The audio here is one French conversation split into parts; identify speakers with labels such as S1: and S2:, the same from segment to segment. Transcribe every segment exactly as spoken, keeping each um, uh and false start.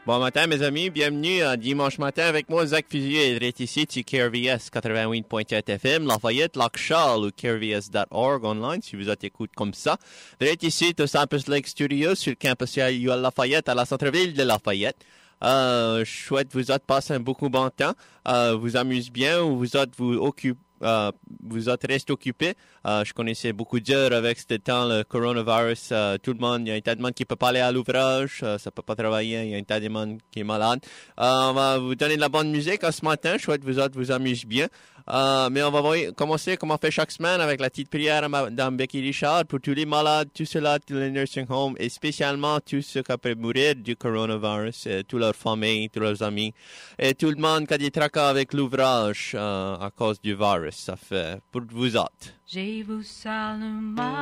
S1: Bon matin, mes amis. Bienvenue à Dimanche matin avec moi, Zach Fusier, direct ici sur K R V S quatre-vingt-huit point sept F M, Lafayette, Lac-Charles ou K R V S dot org online si vous êtes écoute comme ça. Direct ici au Campus Lake Studio sur le campus U L Lafayette à la centre-ville de Lafayette. Euh, je souhaite vous autres passer un beaucoup bon temps, euh, vous amuse bien ou vous autres vous occupez. Uh, vous êtes resté occupé. Uh, je connaissais beaucoup d'heures avec ce temps, le coronavirus. Uh, tout le monde, il y a un tas de monde qui peut pas aller à l'ouvrage, uh, ça peut pas travailler, il y a un tas de monde qui est malade. Uh, on va vous donner de la bonne musique ce matin. Je souhaite que vous autres vous amusez bien. Uh, mais on va voir, commencer comme on fait chaque semaine avec la petite prière à Mme Becky Richard pour tous les malades, tous ceux-là, tous les nursing homes et spécialement tous ceux qui peuvent mourir du coronavirus, et toutes leurs familles, tous leurs amis et tout le monde qui a des tracas avec l'ouvrage uh, à cause du virus. Ça fait pour vous autres.
S2: Je vous salue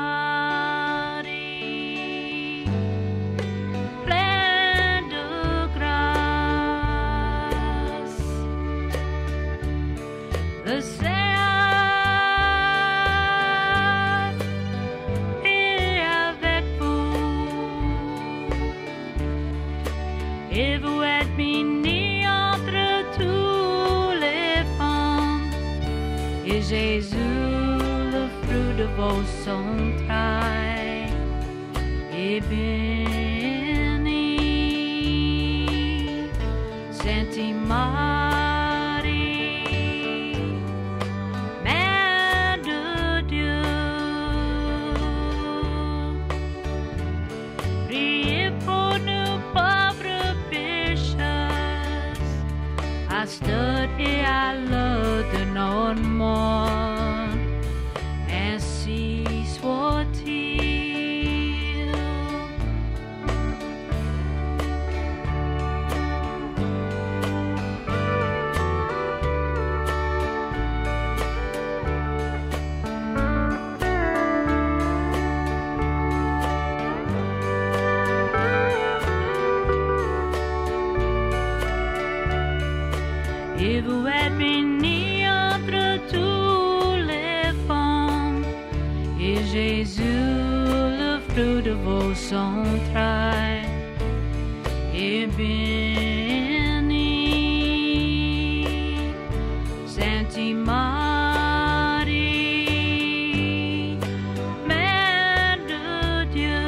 S2: Marie, pleine de grâce. Le Seigneur est avec vous et vous êtes bénie entre tous les femmes. Et Jésus, le fruit de vos entrailles, est béni. Sainte Marie, Mère de Dieu, priez pour nous pauvres pécheurs, à cette heure et à l'heure de notre mort. Ainsi soit-il. Et vous êtes bénie entre tous les femmes, et Jésus, le fruit de vos entrailles, est béni. Sainte Marie, Mère de Dieu,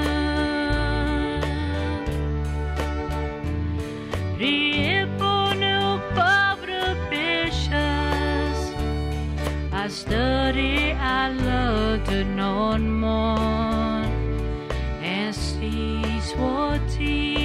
S2: priez pour nous pauvres pécheurs, à cette heure et à l'heure de notre mort. Ainsi soit-il.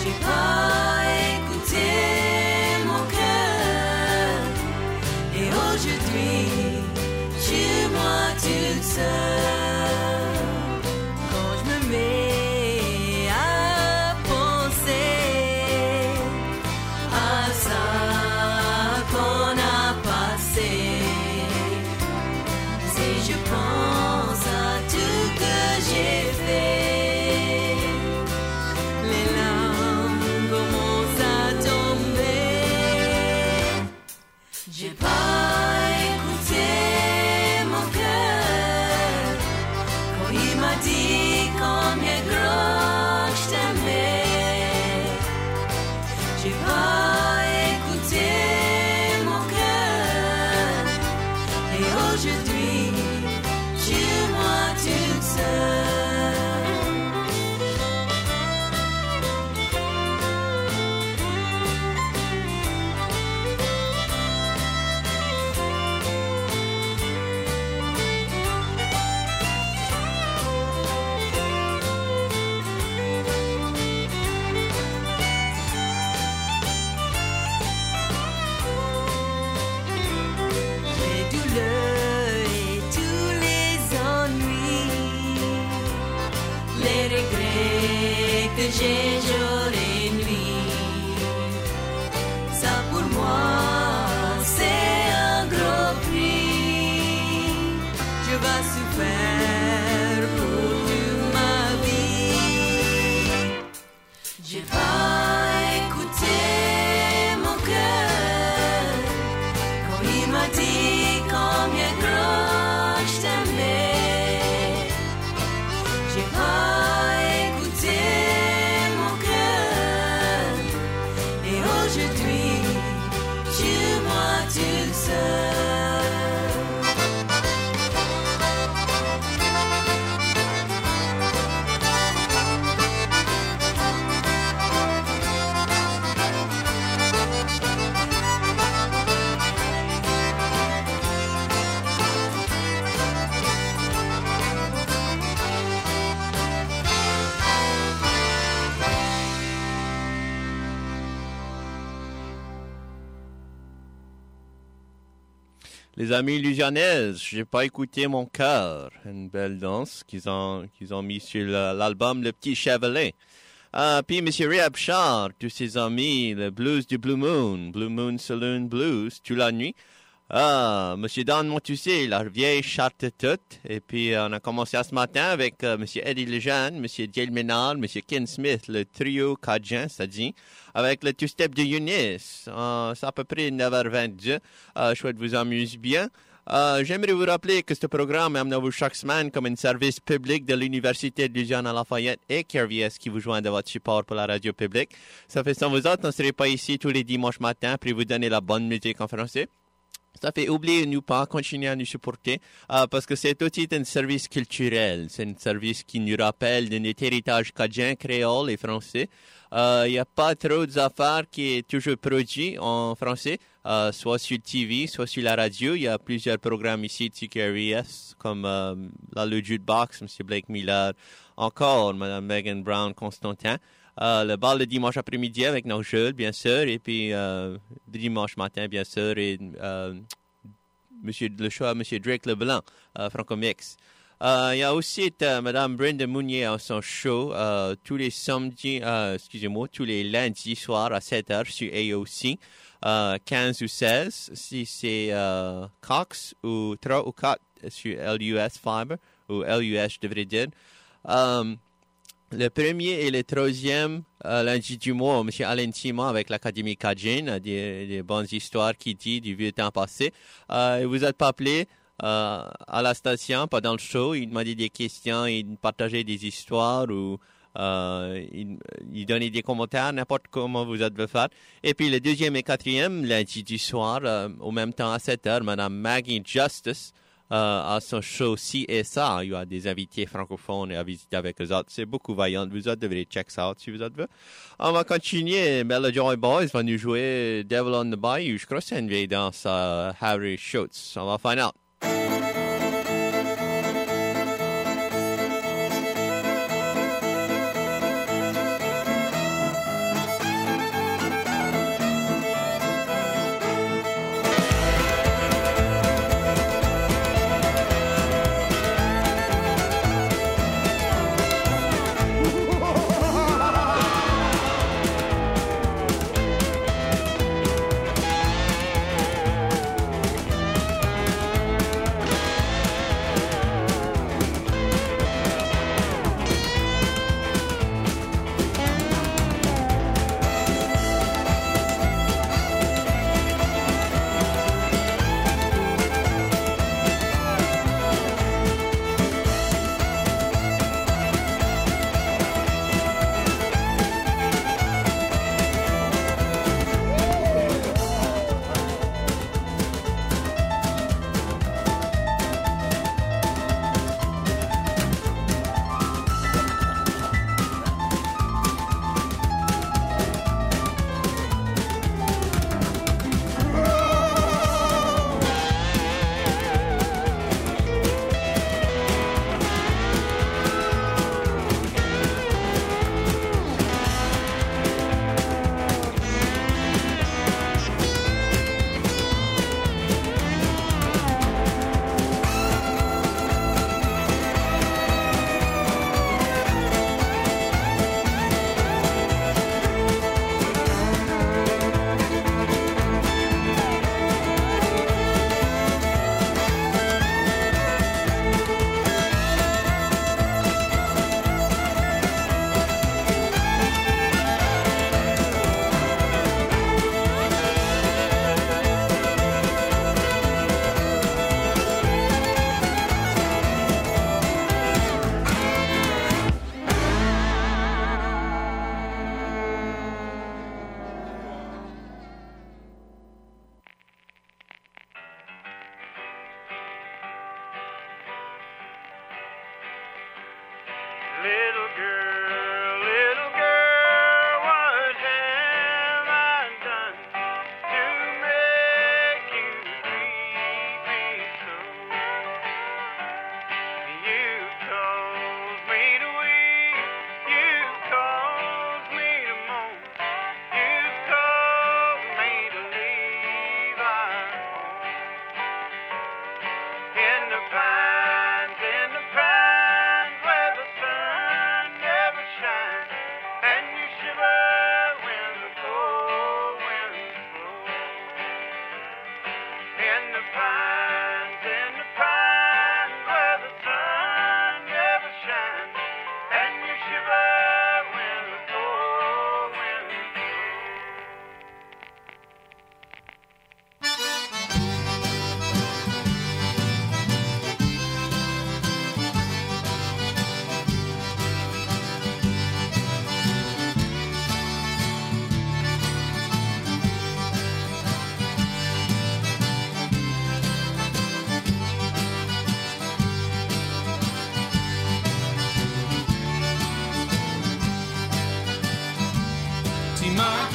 S3: J'ai pas écouté mon cœur. Et aujourd'hui, chez moi toute seule. Quand je me mets à penser à ça qu'on a passé, si je pense à tout que j'ai fait, les larmes commencent à tomber. J'ai pas écouté mon cœur quand il m'a dit combien gros je t'aimais. J'ai pas écouté mon cœur et aujourd'hui chez moi toute seule. Les douleurs et tous les ennuis, les regrets que j'ai jour et nuit, ça pour moi c'est un gros prix. Je vais souffrir pour toute ma vie. J'ai pas écouté mon cœur quand il m'a dit combien gros je t'aimais. J'ai pas écouté mon cœur et aujourd'hui chez moi toute seule.
S1: Les amis illusionnaises, j'ai pas écouté mon cœur. Une belle danse qu'ils ont, qu'ils ont mis sur le- l'album Le Petit Chevalet. Ah, puis Monsieur Ray Abchard, tous ses amis, le blues du Blue Moon, Blue Moon Saloon Blues, toute la nuit. Ah, Monsieur Don Montussé, la vieille charte toute. Et puis, euh, on a commencé à ce matin avec euh, Monsieur Eddie Lejeune, Monsieur Dale Ménard, Monsieur Ken Smith, le trio cajun, ça dit, avec le two-step de Eunice. Euh, c'est à peu près neuf heures vingt-deux. Euh, je souhaite vous amuse bien. Euh, j'aimerais vous rappeler que ce programme est amené à vous chaque semaine comme un service public de l'Université de Louisiane à Lafayette et K R V S qui vous joint de votre support pour la radio publique. Ça fait sans vous autres, on ne serait pas ici tous les dimanches matins pour vous donner la bonne musique en français. Ça fait oublier nous pas, continuer à nous supporter, euh, parce que c'est aussi un service culturel. C'est un service qui nous rappelle de notre héritage cajun, créole et français. Il euh, n'y a pas trop d'affaires qui est toujours produit en français, euh, soit sur T V, soit sur la radio. Il y a plusieurs programmes ici de K R V S, comme euh, la Le Jukebox, M. Blake Miller, encore Mme Megan Brown, Constantin. Euh, le bal le dimanche après-midi avec nos Jules, bien sûr, et puis euh, dimanche matin, bien sûr, et euh, monsieur, le show à M. Drake Leblanc, euh, Franco Mix. Euh, il y a aussi euh, Mme Brenda Mounier à son show euh, tous les samedis, euh, excusez-moi, tous les lundis soirs à sept heures sur A O C, euh, quinze ou seize, si c'est euh, Cox ou trois ou quatre sur L U S Fiber, ou L U S, je devrais dire. Euh, Le premier et le troisième euh, lundi du mois, M. Alain Timon avec l'Académie Cajun, a des, des bonnes histoires qui dit du vieux temps passé. Euh, vous êtes pas appelé euh, à la station pendant le show, il demandait des questions, il partageait des histoires ou euh, il, il donnait des commentaires, n'importe comment vous êtes faire. Et puis le deuxième et quatrième lundi du soir, euh, au même temps à sept heures, Mme Maggie Justice, Euh, à son show C S A, il y a des invités francophones à visiter avec eux autres. C'est beaucoup vaillant. Vous autres devrez check ça out si vous êtes veut. On va continuer. Melody Joy Boys va nous jouer Devil on the Bayou. Je crois que c'est une vieille danse à Harry Schultz. On va find out.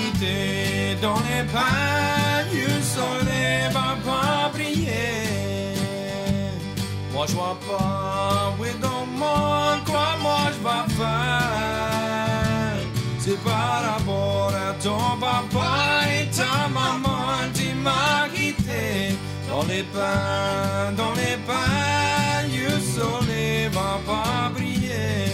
S4: quitter dans les pins du soleil va pas briller. Moi je vois pas où est dans le monde quoi moi je vais faire. C'est par rapport à ton papa et ta maman qui m'a quitté. Dans les pins, dans les pins, le soleil va pas briller.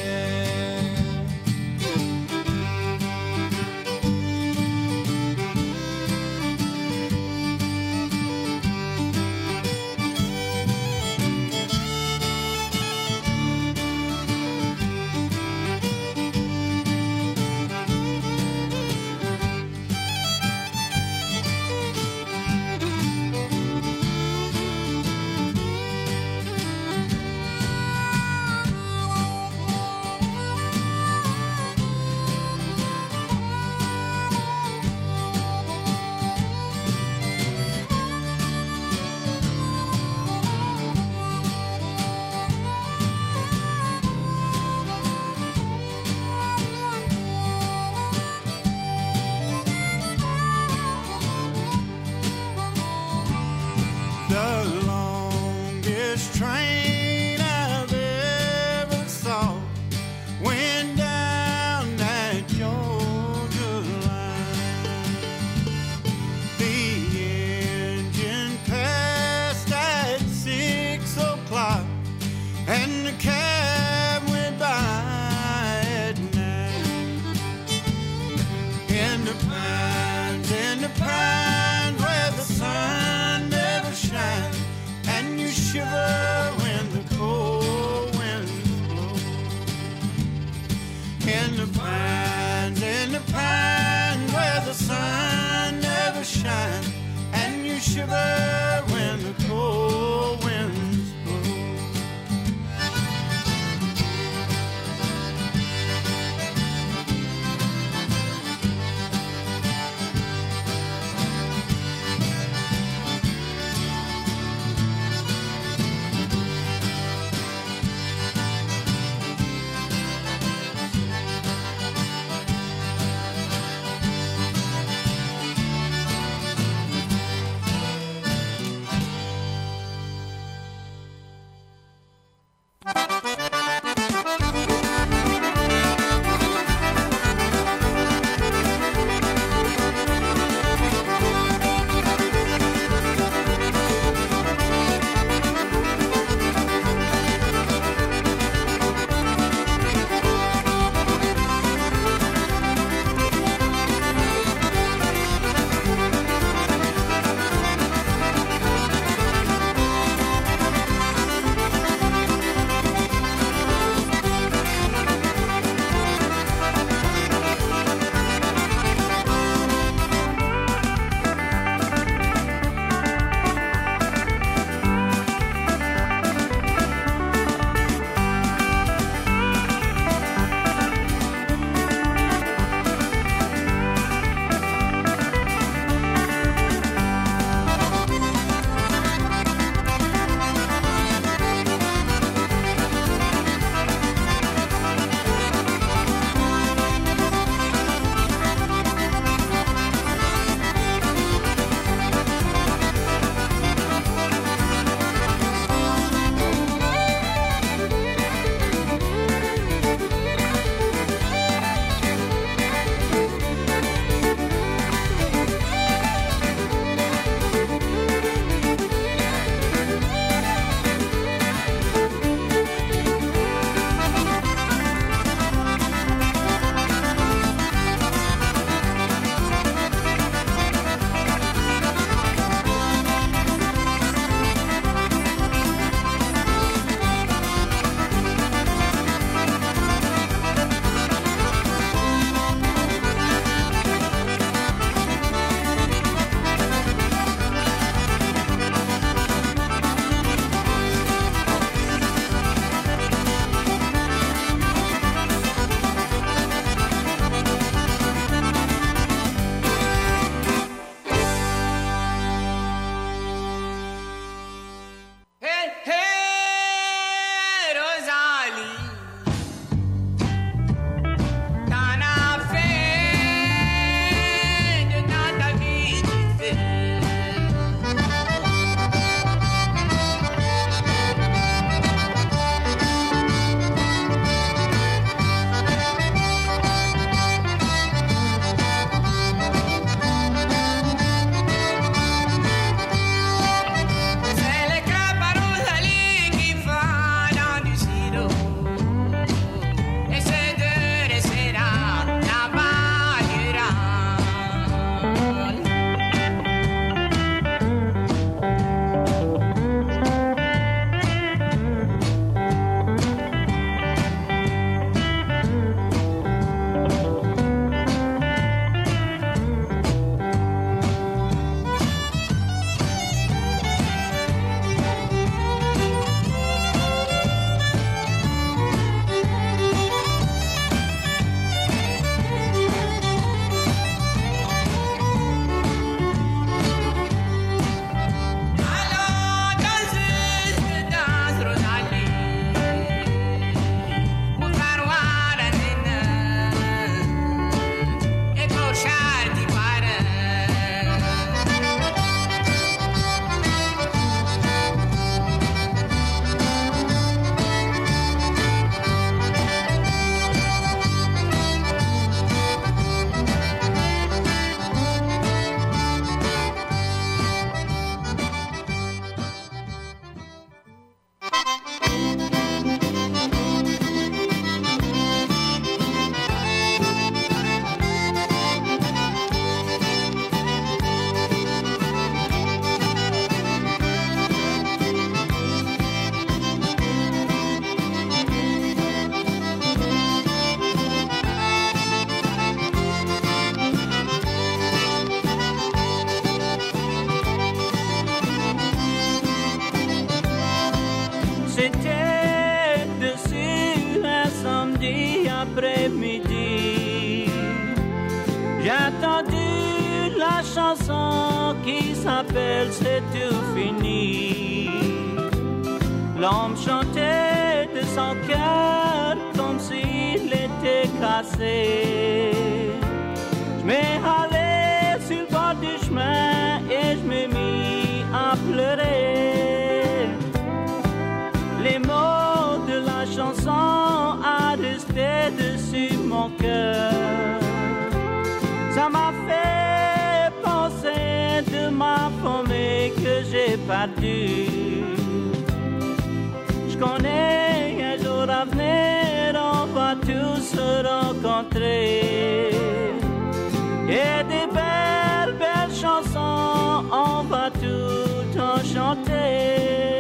S5: chanson qui s'appelle C'est tout fini. L'homme chantait de son cœur comme s'il était cassé. Je m'ai allé sur le bord du chemin et je m'ai mis à pleurer. Les mots de la chanson a resté dessus mon cœur. Ça m'a fait penser de ma famille que j'ai perdue. Je connais un jour à venir, on va tous se rencontrer. Et des belles, belles chansons, on va tout en chanter.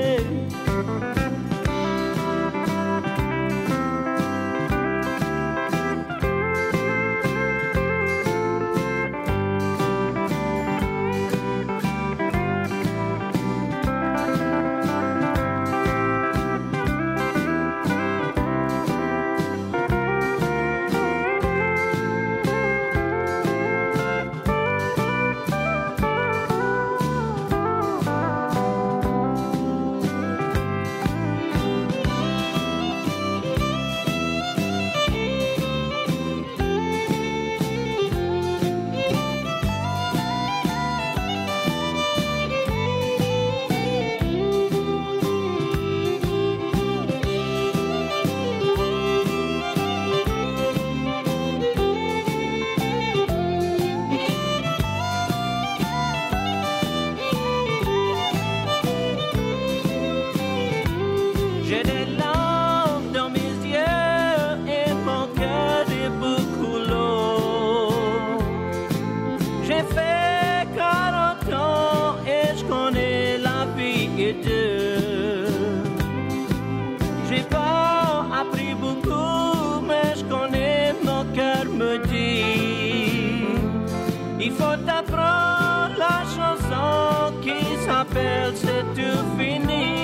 S5: Il faut apprendre la chanson qui s'appelle C'est tout fini.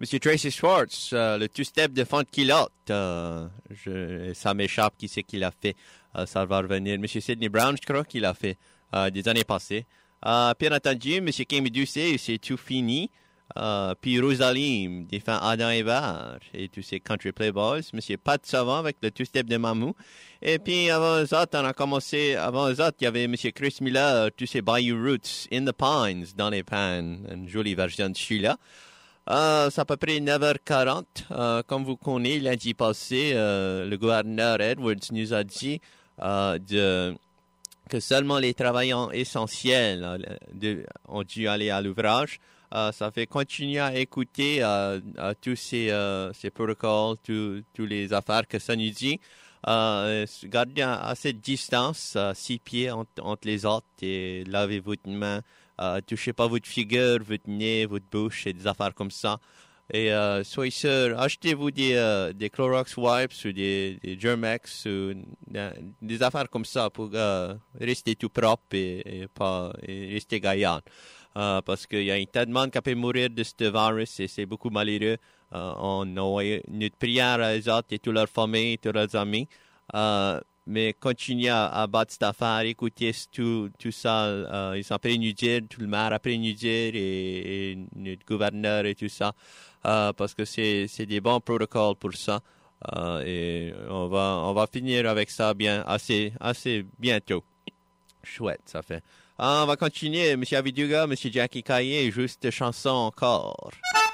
S1: Monsieur Tracy Schwartz, euh, le two-step de Funky Lot, euh, je, ça m'échappe qui c'est qui l'a fait. Euh, ça va revenir. Monsieur Sidney Brown, je crois qu'il l'a fait euh, des années passées. Euh, bien entendu, Monsieur Kim Ducé, c'est tout fini. Euh, puis Rosalie, défend Adam Hébert et tous ces country playboys. Monsieur Pat Savant avec le two-step de Mamou. Et puis avant eux autres, on a commencé, avant eux autres, il y avait Monsieur Chris Miller, tous ces Bayou Roots, In the Pines, dans les pans, une jolie version de celui-là. Euh, c'est à peu près neuf heures quarante. Euh, comme vous connaissez, lundi passé, euh, le gouverneur Edwards nous a dit euh, de, que seulement les travailleurs essentiels euh, de, ont dû aller à l'ouvrage. Uh, ça fait continuer à écouter uh, uh, tous ces, uh, ces protocoles, tous les affaires que ça nous dit. Uh, gardez assez de distance, uh, six pieds entre, entre les autres et lavez votre main. Uh, touchez pas votre figure, votre nez, votre bouche et des affaires comme ça. Et uh, soyez sûr, achetez-vous des, uh, des Clorox Wipes ou des, des Germex ou uh, des affaires comme ça pour uh, rester tout propre et, et, pas, et rester gaillard. Uh, parce qu'il y a un tas de monde qui peut mourir de ce virus et c'est beaucoup malheureux. Uh, on a notre prière à eux autres et toute leur famille, tous leurs amis. Uh, mais continuez à, à battre cette affaire, écoutez tout, tout ça. Uh, ils sont prêts à nous dire, tout le maire après nous dire et, et notre gouverneur et tout ça. Uh, parce que c'est, c'est des bons protocoles pour ça. Uh, et on va, on va finir avec ça bien, assez, assez bientôt. Chouette, ça fait. Ah, on va continuer. M. Aviduga, M. Jackie Caillé, juste chanson encore.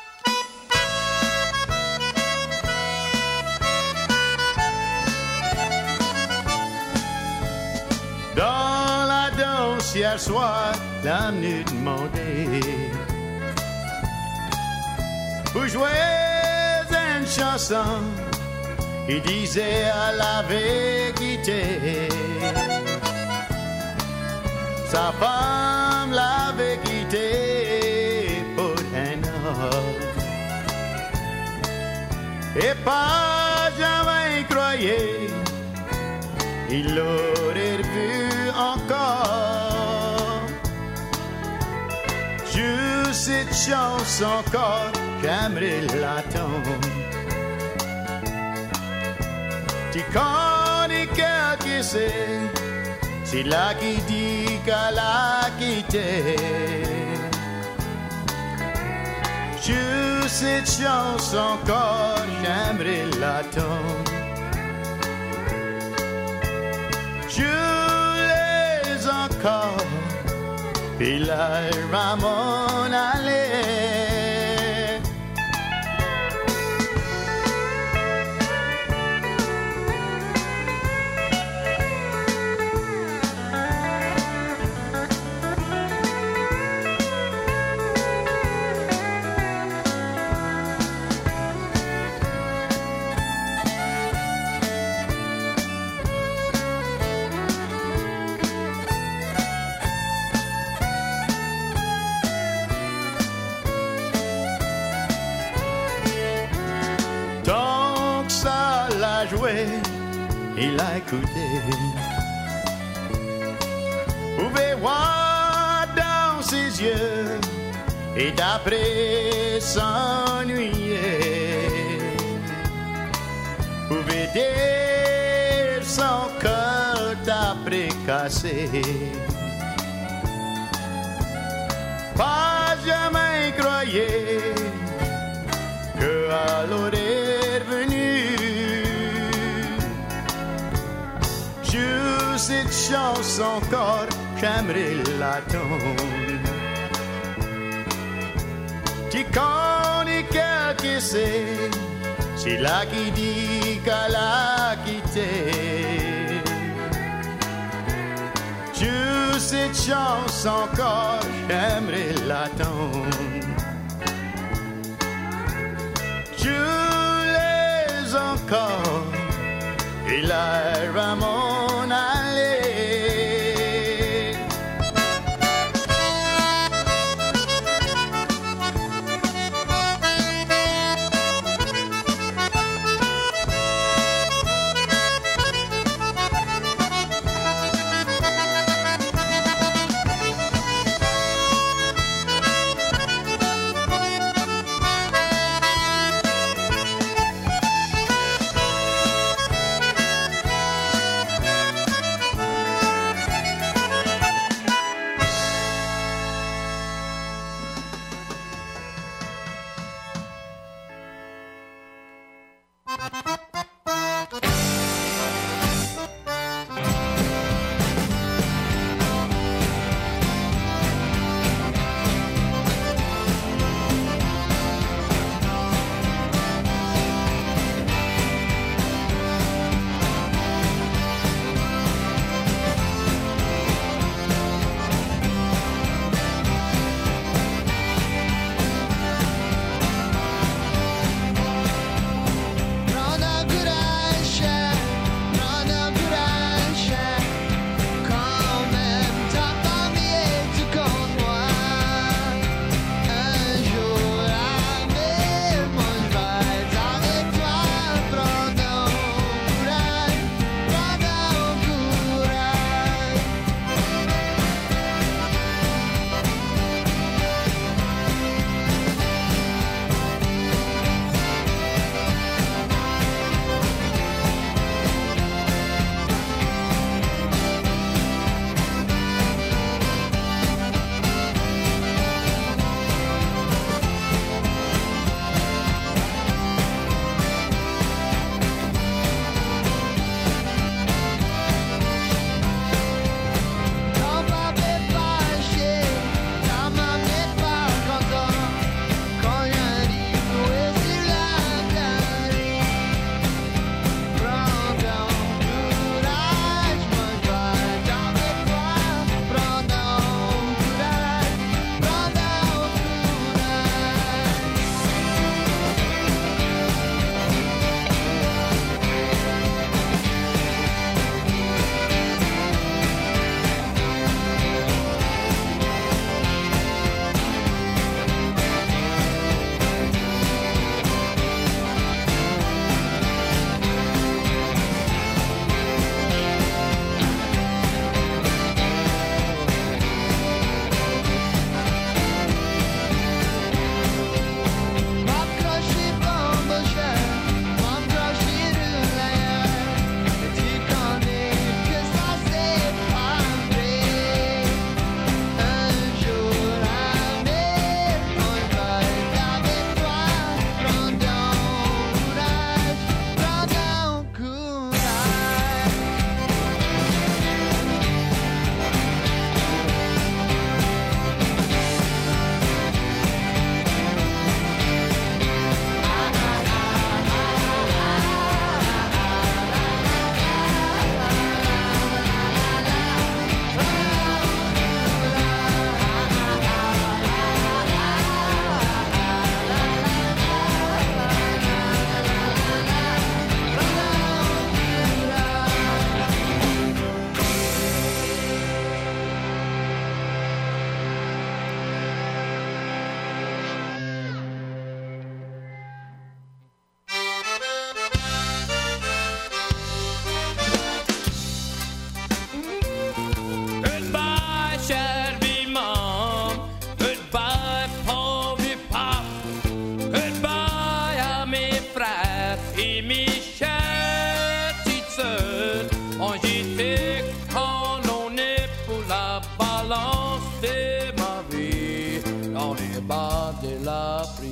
S6: Dans la danse hier soir, la venue demandée pour jouer une chanson, il disait à la vérité. Sa femme l'avait quitté pour un autre et pas jamais croyé il l'aurait vu encore. Juste cette chance encore, j'aimerais l'attendre. Tu connais quelqu'un c'est c'est là qui dit qu'elle a quitté. Juste cette chance encore, j'aimerais l'attendre. Je les encore, puis là, à m'en aller. Il a écouté. Pouvez voir dans ses yeux et d'après s'ennuyer. Pouvez dire son cœur d'après cassé. Pas jamais croyez que à l'aurait venu. Cette chance encore, j'aimerais l'attendre. Tu connais quelqu'un c'est, c'est là qui dit qu'elle a quitté. Juste cette chance encore, j'aimerais l'attendre. Je les encore. Et là, à m'en aller.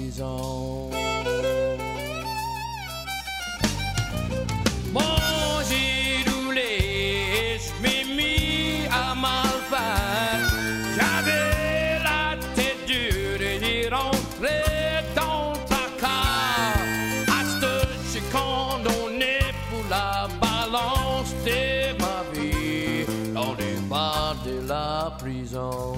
S4: prison. Bon, j'ai roulé, je m'ai mis à mal faire. J'avais la tête dure et j'ai rentré dans ta car. À ce j'ai condamné pour la balance de ma vie dans les bars de la prison.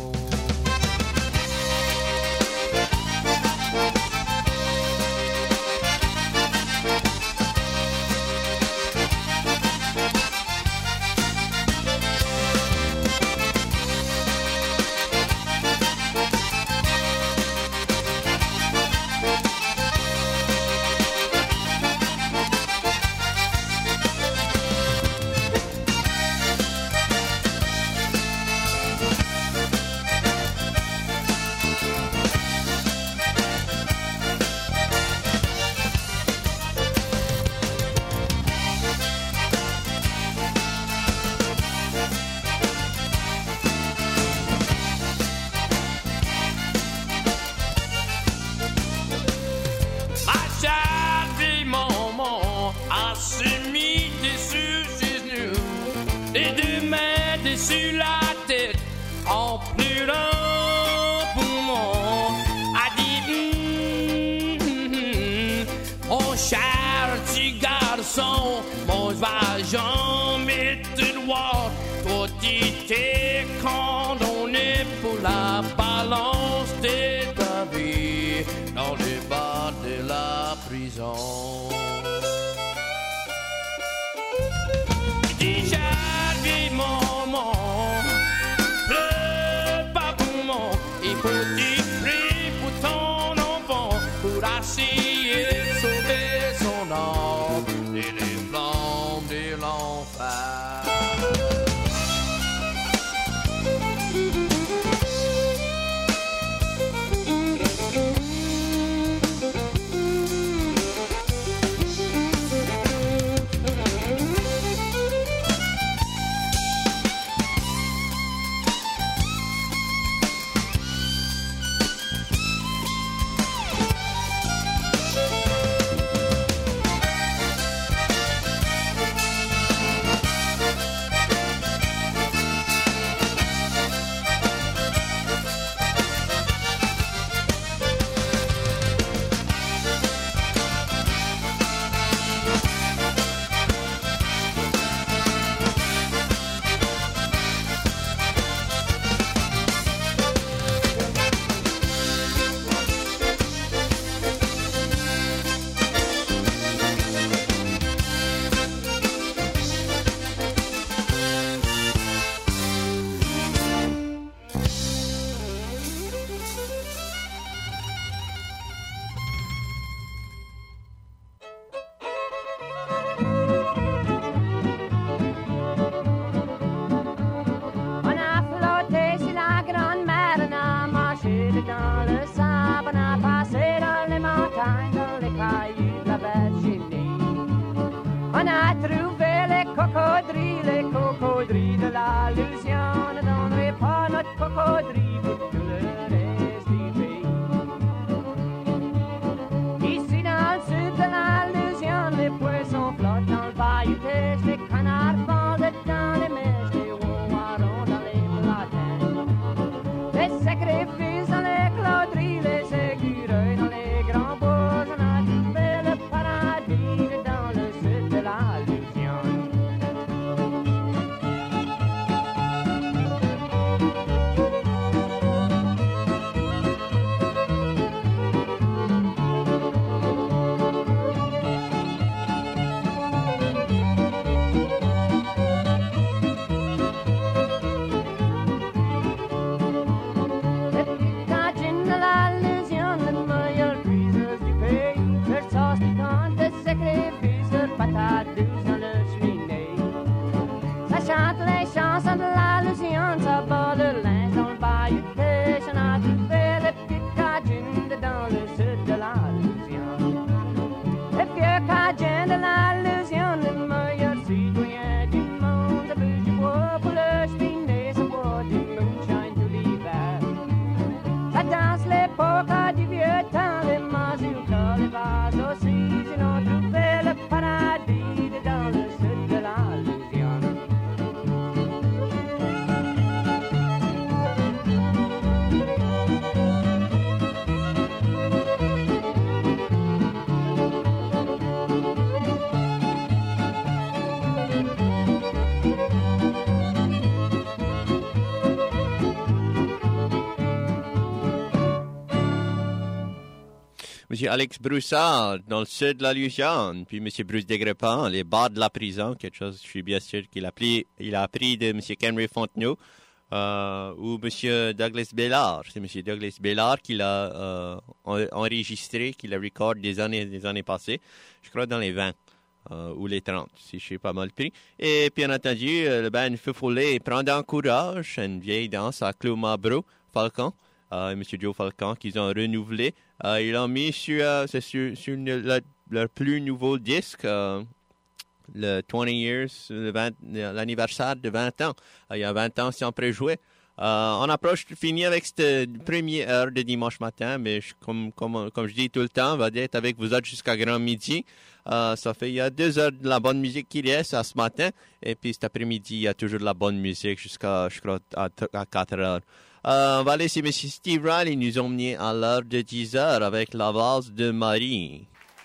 S1: M. Alex Broussard, dans le sud de la Louisiane, puis M. Bruce Desgrepans, les bas de la prison, quelque chose, je suis bien sûr qu'il a appris, il a appris de M. Henry Fontenot, euh, ou M. Douglas Bellard. C'est M. Douglas Bellard qui l'a euh, enregistré, qui l'a recordé des années, des années passées, je crois dans les vingt. Euh, ou les trente, si je suis pas mal pris. Et bien entendu, euh, le band Feu Follet prend en courage une vieille danse à Claude Mabro, Falcon, euh, M. Joe Falcon, qu'ils ont renouvelé. Euh, ils l'ont mis sur, euh, c'est sur, sur le, le, leur plus nouveau disque, euh, le vingt years, le vingt, l'anniversaire de vingt ans. Euh, il y a vingt ans, si on peut jouer. Euh, on approche fini avec cette première heure de dimanche matin, mais je, comme, comme, comme je dis tout le temps, on va être avec vous autres jusqu'à grand midi. Euh, ça fait, il y a deux heures de la bonne musique qui reste à ce matin, et puis cet après-midi, il y a toujours de la bonne musique jusqu'à, je crois, à, à quatre heures. Euh, on va laisser M. Steve Riley nous emmener à l'heure de dix heures avec la valse de Marie.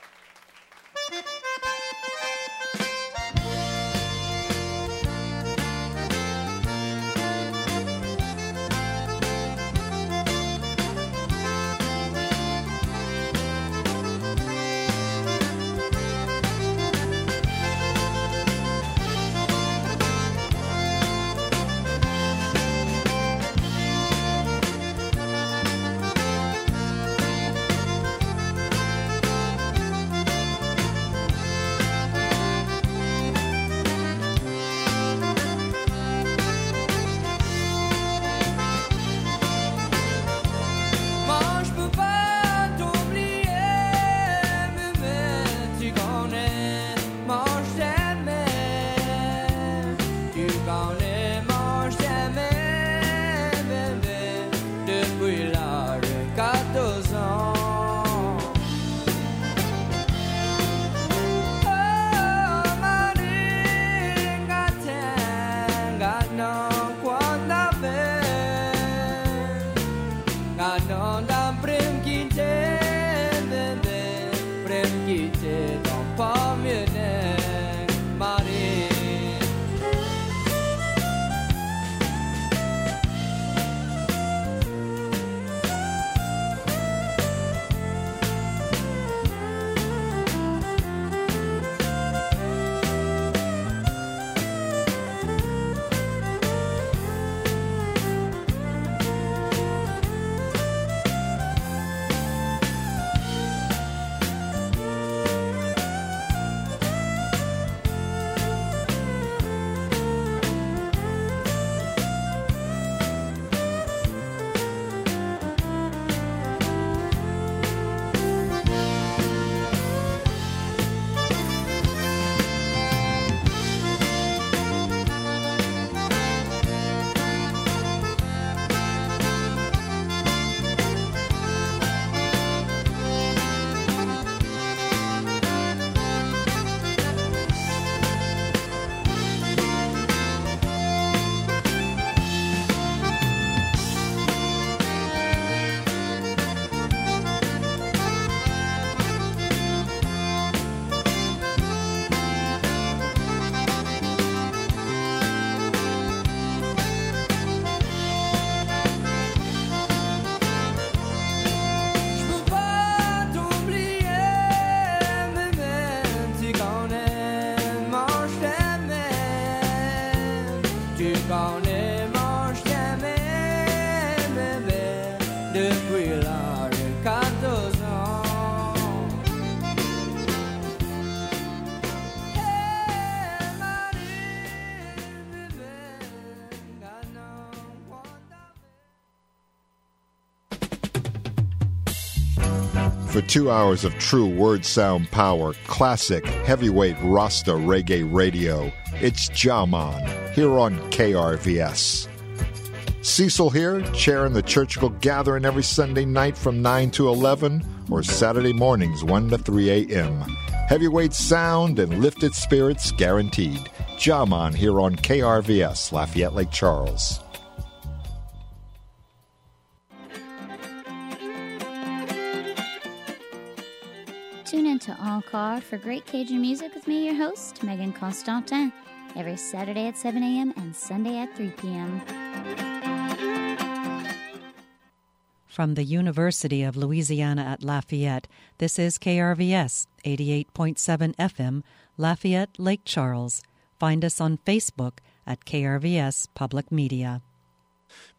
S7: For two hours of true word sound power, classic heavyweight Rasta reggae radio, it's Jaman here on K R V S. Cecil here, chairing the Churchill Gathering every Sunday night from nine to eleven or Saturday mornings one to three a.m. Heavyweight sound and lifted spirits guaranteed. Jaman here on K R V S, Lafayette Lake Charles.
S8: Tune in to Encore for great Cajun music with me, your host, Megan Constantin, every Saturday at seven a.m. and Sunday at three p.m.
S9: From the University of Louisiana at Lafayette, this is K R V S eighty-eight point seven F M, Lafayette, Lake Charles. Find us on Facebook at K R V S Public Media.